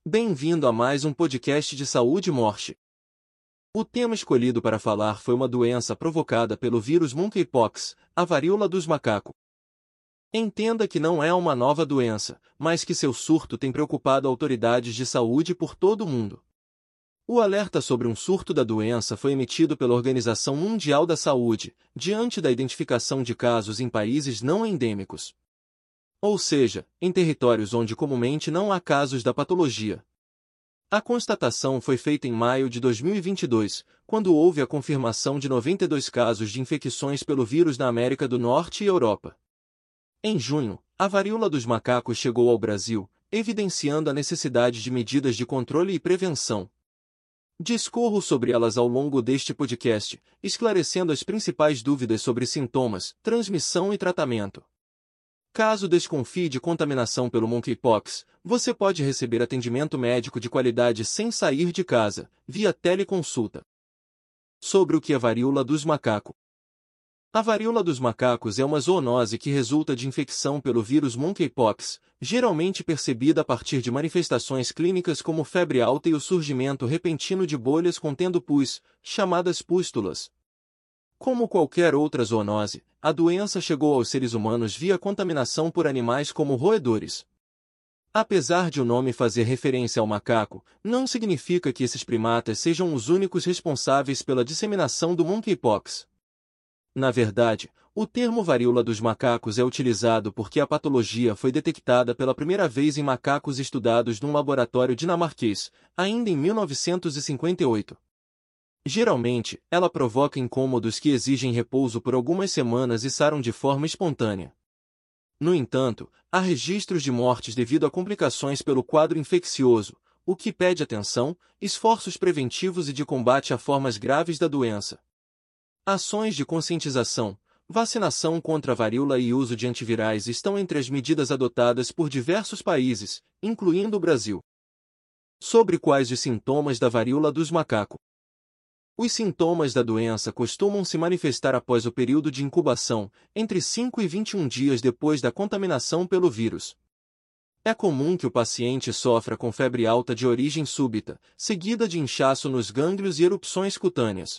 Bem-vindo a mais um podcast de saúde e morte. O tema escolhido para falar foi uma doença provocada pelo vírus Monkeypox, a varíola dos macacos. Entenda que não é uma nova doença, mas que seu surto tem preocupado autoridades de saúde por todo o mundo. O alerta sobre um surto da doença foi emitido pela Organização Mundial da Saúde, diante da identificação de casos em países não endêmicos. Ou seja, em territórios onde comumente não há casos da patologia. A constatação foi feita em maio de 2022, quando houve a confirmação de 92 casos de infecções pelo vírus na América do Norte e Europa. Em junho, a varíola dos macacos chegou ao Brasil, evidenciando a necessidade de medidas de controle e prevenção. Discorro sobre elas ao longo deste podcast, esclarecendo as principais dúvidas sobre sintomas, transmissão e tratamento. Caso desconfie de contaminação pelo Monkeypox, você pode receber atendimento médico de qualidade sem sair de casa, via teleconsulta. Sobre o que é a varíola dos macacos. A varíola dos macacos é uma zoonose que resulta de infecção pelo vírus Monkeypox, geralmente percebida a partir de manifestações clínicas como febre alta e o surgimento repentino de bolhas contendo pus, chamadas pústulas. Como qualquer outra zoonose, a doença chegou aos seres humanos via contaminação por animais como roedores. Apesar de o nome fazer referência ao macaco, não significa que esses primatas sejam os únicos responsáveis pela disseminação do monkeypox. Na verdade, o termo varíola dos macacos é utilizado porque a patologia foi detectada pela primeira vez em macacos estudados num laboratório dinamarquês, ainda em 1958. Geralmente, ela provoca incômodos que exigem repouso por algumas semanas e saram de forma espontânea. No entanto, há registros de mortes devido a complicações pelo quadro infeccioso, o que pede atenção, esforços preventivos e de combate a formas graves da doença. Ações de conscientização, vacinação contra a varíola e uso de antivirais estão entre as medidas adotadas por diversos países, incluindo o Brasil. Sobre quais os sintomas da varíola dos macacos. Os sintomas da doença costumam se manifestar após o período de incubação, entre 5 e 21 dias depois da contaminação pelo vírus. É comum que o paciente sofra com febre alta de origem súbita, seguida de inchaço nos gânglios e erupções cutâneas.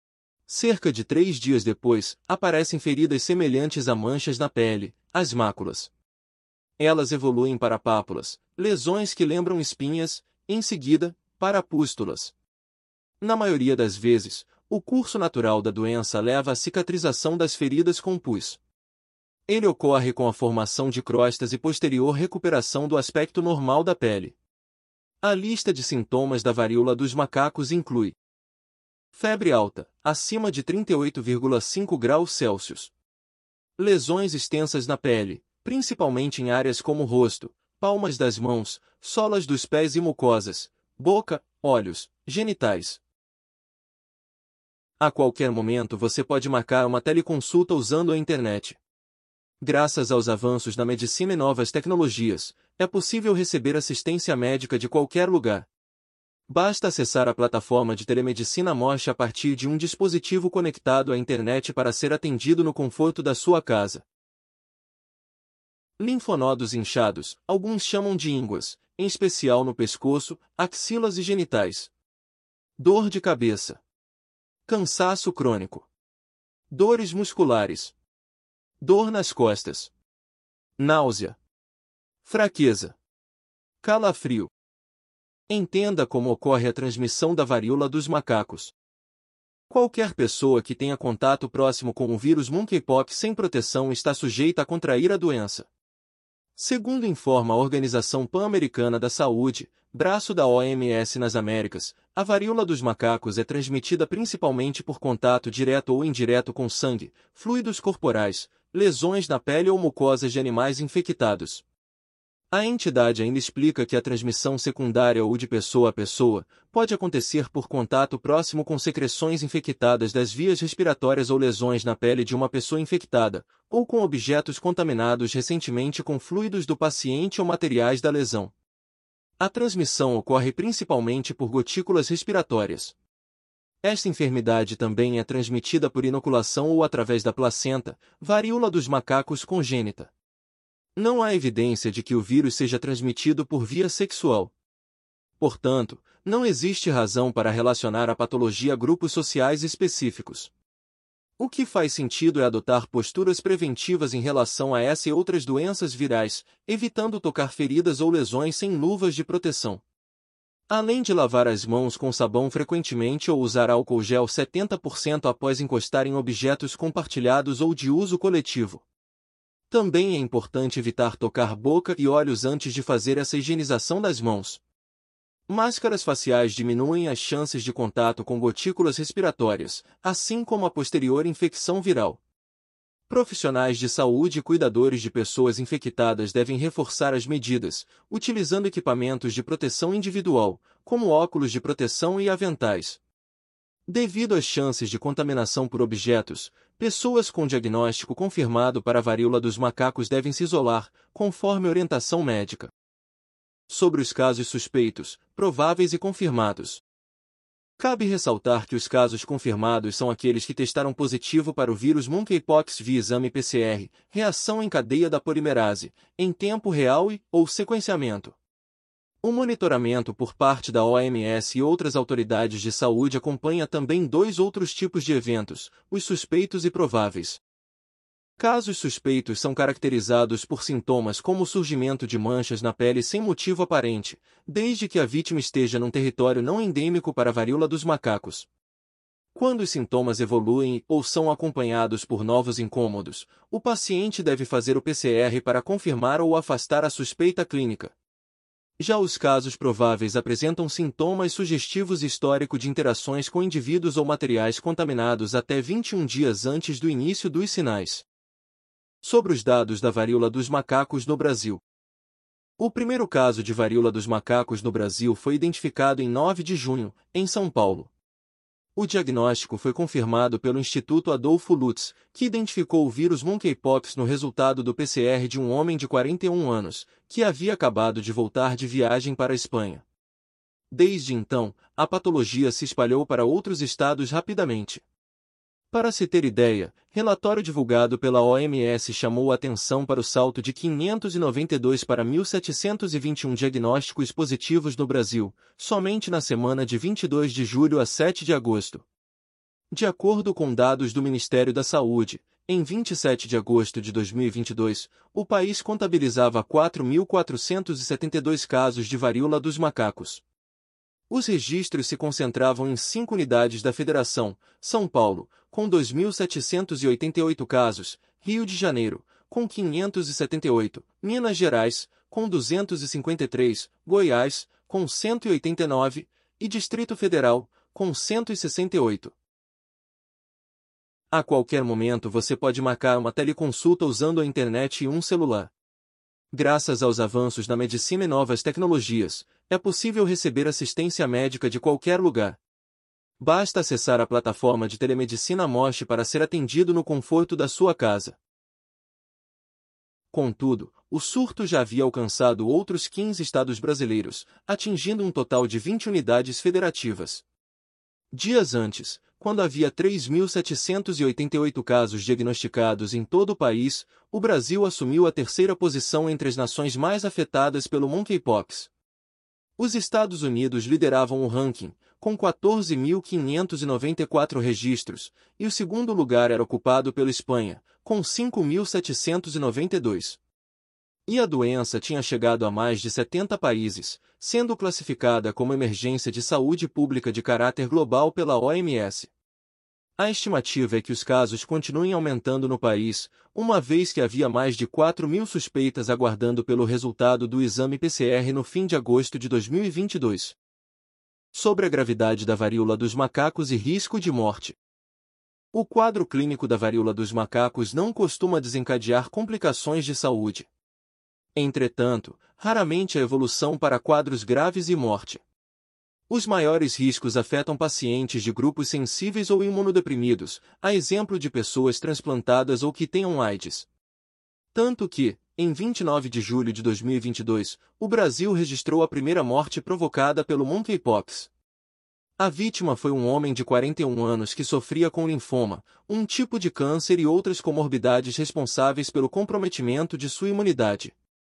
Cerca de 3 dias depois, aparecem feridas semelhantes a manchas na pele, as máculas. Elas evoluem para pápulas, lesões que lembram espinhas, em seguida, para pústulas. Na maioria das vezes, o curso natural da doença leva à cicatrização das feridas com pus. Ele ocorre com a formação de crostas e posterior recuperação do aspecto normal da pele. A lista de sintomas da varíola dos macacos inclui febre alta, acima de 38,5 graus Celsius. Lesões extensas na pele, principalmente em áreas como o rosto, palmas das mãos, solas dos pés e mucosas, boca, olhos, genitais. A qualquer momento você pode marcar uma teleconsulta usando a internet. Graças aos avanços na medicina e novas tecnologias, é possível receber assistência médica de qualquer lugar. Basta acessar a plataforma de telemedicina Mosh a partir de um dispositivo conectado à internet para ser atendido no conforto da sua casa. Linfonodos inchados, alguns chamam de ínguas, em especial no pescoço, axilas e genitais. Dor de cabeça. Cansaço crônico. Dores musculares. Dor nas costas. Náusea. Fraqueza. Calafrio. Entenda como ocorre a transmissão da varíola dos macacos. Qualquer pessoa que tenha contato próximo com o vírus Monkeypox sem proteção está sujeita a contrair a doença. Segundo informa a Organização Pan-Americana da Saúde, braço da OMS nas Américas, a varíola dos macacos é transmitida principalmente por contato direto ou indireto com sangue, fluidos corporais, lesões na pele ou mucosas de animais infectados. A entidade ainda explica que a transmissão secundária ou de pessoa a pessoa pode acontecer por contato próximo com secreções infectadas das vias respiratórias ou lesões na pele de uma pessoa infectada, ou com objetos contaminados recentemente com fluidos do paciente ou materiais da lesão. A transmissão ocorre principalmente por gotículas respiratórias. Esta enfermidade também é transmitida por inoculação ou através da placenta, varíola dos macacos congênita. Não há evidência de que o vírus seja transmitido por via sexual. Portanto, não existe razão para relacionar a patologia a grupos sociais específicos. O que faz sentido é adotar posturas preventivas em relação a essa e outras doenças virais, evitando tocar feridas ou lesões sem luvas de proteção. Além de lavar as mãos com sabão frequentemente ou usar álcool gel 70% após encostar em objetos compartilhados ou de uso coletivo. Também é importante evitar tocar boca e olhos antes de fazer essa higienização das mãos. Máscaras faciais diminuem as chances de contato com gotículas respiratórias, assim como a posterior infecção viral. Profissionais de saúde e cuidadores de pessoas infectadas devem reforçar as medidas, utilizando equipamentos de proteção individual, como óculos de proteção e aventais. Devido às chances de contaminação por objetos, pessoas com diagnóstico confirmado para a varíola dos macacos devem se isolar, conforme orientação médica. Sobre os casos suspeitos, prováveis e confirmados. Cabe ressaltar que os casos confirmados são aqueles que testaram positivo para o vírus monkeypox via exame PCR, reação em cadeia da polimerase, em tempo real ou sequenciamento. O monitoramento por parte da OMS e outras autoridades de saúde acompanha também dois outros tipos de eventos, os suspeitos e prováveis. Casos suspeitos são caracterizados por sintomas como o surgimento de manchas na pele sem motivo aparente, desde que a vítima esteja num território não endêmico para a varíola dos macacos. Quando os sintomas evoluem ou são acompanhados por novos incômodos, o paciente deve fazer o PCR para confirmar ou afastar a suspeita clínica. Já os casos prováveis apresentam sintomas sugestivos e histórico de interações com indivíduos ou materiais contaminados até 21 dias antes do início dos sinais. Sobre os dados da varíola dos macacos no Brasil. O primeiro caso de varíola dos macacos no Brasil foi identificado em 9 de junho, em São Paulo. O diagnóstico foi confirmado pelo Instituto Adolfo Lutz, que identificou o vírus monkeypox no resultado do PCR de um homem de 41 anos, que havia acabado de voltar de viagem para a Espanha. Desde então, a patologia se espalhou para outros estados rapidamente. Para se ter ideia, relatório divulgado pela OMS chamou a atenção para o salto de 592 para 1.721 diagnósticos positivos no Brasil, somente na semana de 22 de julho a 7 de agosto. De acordo com dados do Ministério da Saúde, em 27 de agosto de 2022, o país contabilizava 4.472 casos de varíola dos macacos. Os registros se concentravam em 5 unidades da Federação: São Paulo, com 2.788 casos, Rio de Janeiro, com 578, Minas Gerais, com 253, Goiás, com 189, e Distrito Federal, com 168. A qualquer momento você pode marcar uma teleconsulta usando a internet e um celular. Graças aos avanços na medicina e novas tecnologias, é possível receber assistência médica de qualquer lugar. Basta acessar a plataforma de telemedicina Moche para ser atendido no conforto da sua casa. Contudo, o surto já havia alcançado outros 15 estados brasileiros, atingindo um total de 20 unidades federativas. Dias antes, quando havia 3.788 casos diagnosticados em todo o país, o Brasil assumiu a terceira posição entre as nações mais afetadas pelo monkeypox. Os Estados Unidos lideravam o ranking, com 14.594 registros, e o segundo lugar era ocupado pela Espanha, com 5.792. E a doença tinha chegado a mais de 70 países, sendo classificada como emergência de saúde pública de caráter global pela OMS. A estimativa é que os casos continuem aumentando no país, uma vez que havia mais de 4.000 suspeitas aguardando pelo resultado do exame PCR no fim de agosto de 2022. Sobre a gravidade da varíola dos macacos e risco de morte. O quadro clínico da varíola dos macacos não costuma desencadear complicações de saúde. Entretanto, raramente há evolução para quadros graves e morte. Os maiores riscos afetam pacientes de grupos sensíveis ou imunodeprimidos, a exemplo de pessoas transplantadas ou que tenham AIDS. Tanto que, em 29 de julho de 2022, o Brasil registrou a primeira morte provocada pelo monkeypox. A vítima foi um homem de 41 anos que sofria com linfoma, um tipo de câncer e outras comorbidades responsáveis pelo comprometimento de sua imunidade.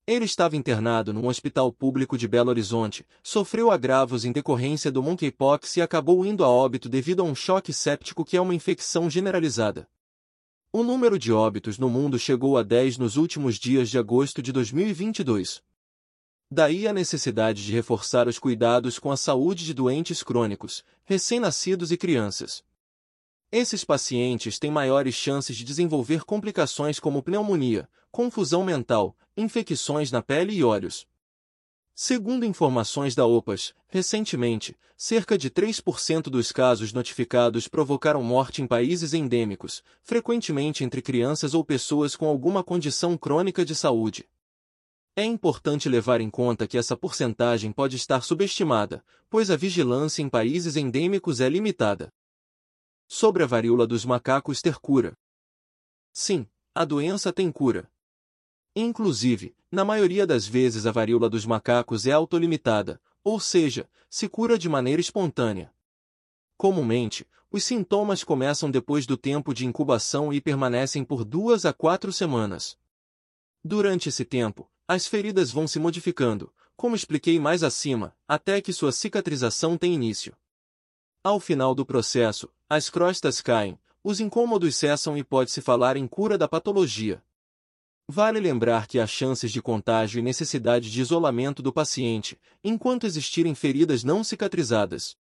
Ele estava internado num hospital público de Belo Horizonte, sofreu agravos em decorrência do monkeypox e acabou indo a óbito devido a um choque séptico que é uma infecção generalizada. O número de óbitos no mundo chegou a 10 nos últimos dias de agosto de 2022. Daí a necessidade de reforçar os cuidados com a saúde de doentes crônicos, recém-nascidos e crianças. Esses pacientes têm maiores chances de desenvolver complicações como pneumonia, confusão mental, infecções na pele e olhos. Segundo informações da OPAS, recentemente, cerca de 3% dos casos notificados provocaram morte em países endêmicos, frequentemente entre crianças ou pessoas com alguma condição crônica de saúde. É importante levar em conta que essa porcentagem pode estar subestimada, pois a vigilância em países endêmicos é limitada. Sobre a varíola dos macacos ter cura. Sim, a doença tem cura. Inclusive, na maioria das vezes a varíola dos macacos é autolimitada, ou seja, se cura de maneira espontânea. Comumente, os sintomas começam depois do tempo de incubação e permanecem por 2 a 4 semanas. Durante esse tempo, as feridas vão se modificando, como expliquei mais acima, até que sua cicatrização tem início. Ao final do processo, as crostas caem, os incômodos cessam e pode-se falar em cura da patologia. Vale lembrar que há chances de contágio e necessidade de isolamento do paciente, enquanto existirem feridas não cicatrizadas.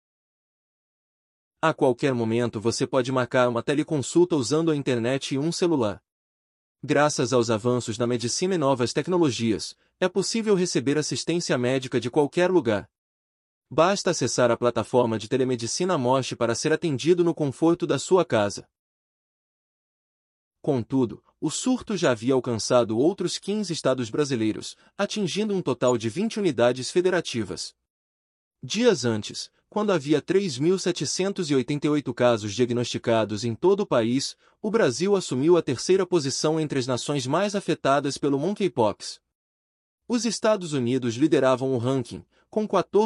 A qualquer momento você pode marcar uma teleconsulta usando a internet e um celular. Graças aos avanços na medicina e novas tecnologias, é possível receber assistência médica de qualquer lugar. Basta acessar a plataforma de telemedicina Moche para ser atendido no conforto da sua casa. Contudo, o surto já havia alcançado outros 15 estados brasileiros, atingindo um total de 20 unidades federativas. Dias antes, quando havia 3.788 casos diagnosticados em todo o país, o Brasil assumiu a terceira posição entre as nações mais afetadas pelo monkeypox. Os Estados Unidos lideravam o ranking, com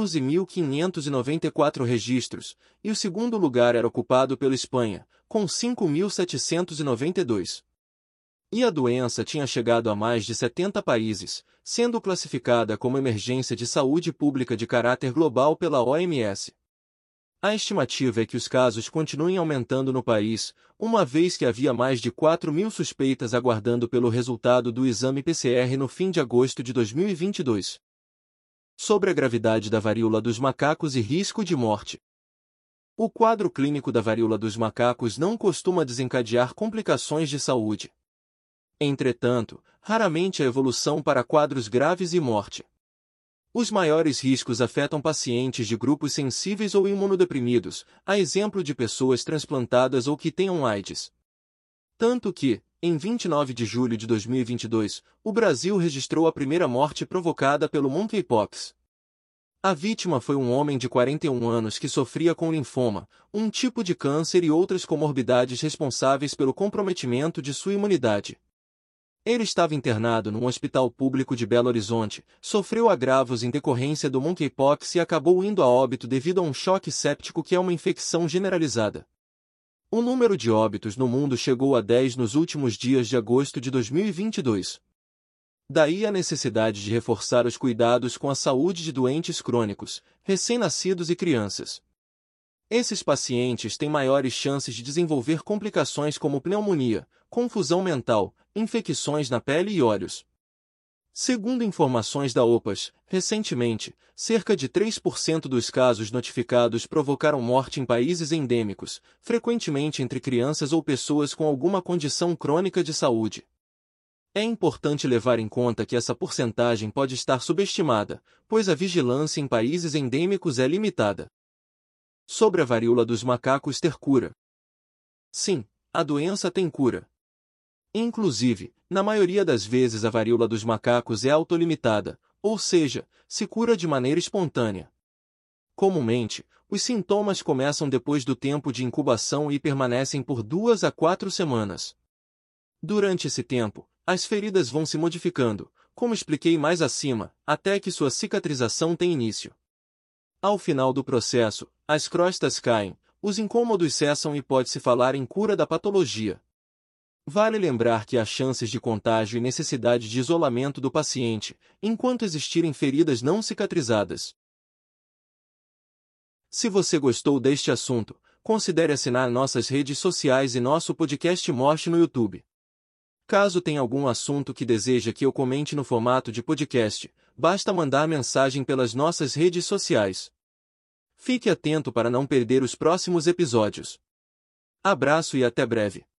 14.594 registros, e o segundo lugar era ocupado pela Espanha, com 5.792. E a doença tinha chegado a mais de 70 países, sendo classificada como emergência de saúde pública de caráter global pela OMS. A estimativa é que os casos continuem aumentando no país, uma vez que havia mais de 4.000 suspeitas aguardando pelo resultado do exame PCR no fim de agosto de 2022. Sobre a gravidade da varíola dos macacos e risco de morte. O quadro clínico da varíola dos macacos não costuma desencadear complicações de saúde. Entretanto, raramente há evolução para quadros graves e morte. Os maiores riscos afetam pacientes de grupos sensíveis ou imunodeprimidos, a exemplo de pessoas transplantadas ou que tenham AIDS. Tanto que, em 29 de julho de 2022, o Brasil registrou a primeira morte provocada pelo monkeypox. A vítima foi um homem de 41 anos que sofria com linfoma, um tipo de câncer e outras comorbidades responsáveis pelo comprometimento de sua imunidade. Ele estava internado num hospital público de Belo Horizonte, sofreu agravos em decorrência do monkeypox e acabou indo a óbito devido a um choque séptico que é uma infecção generalizada. O número de óbitos no mundo chegou a 10 nos últimos dias de agosto de 2022. Daí a necessidade de reforçar os cuidados com a saúde de doentes crônicos, recém-nascidos e crianças. Esses pacientes têm maiores chances de desenvolver complicações como pneumonia, confusão mental, infecções na pele e olhos. Segundo informações da OPAS, recentemente, cerca de 3% dos casos notificados provocaram morte em países endêmicos, frequentemente entre crianças ou pessoas com alguma condição crônica de saúde. É importante levar em conta que essa porcentagem pode estar subestimada, pois a vigilância em países endêmicos é limitada. Sobre a varíola dos macacos ter cura. Sim, a doença tem cura. Inclusive, na maioria das vezes a varíola dos macacos é autolimitada, ou seja, se cura de maneira espontânea. Comumente, os sintomas começam depois do tempo de incubação e permanecem por 2 a 4 semanas. Durante esse tempo, as feridas vão se modificando, como expliquei mais acima, até que sua cicatrização tem início. Ao final do processo, as crostas caem, os incômodos cessam e pode-se falar em cura da patologia. Vale lembrar que há chances de contágio e necessidade de isolamento do paciente, enquanto existirem feridas não cicatrizadas. Se você gostou deste assunto, considere assinar nossas redes sociais e nosso podcast Morte no YouTube. Caso tenha algum assunto que deseja que eu comente no formato de podcast, basta mandar mensagem pelas nossas redes sociais. Fique atento para não perder os próximos episódios. Abraço e até breve.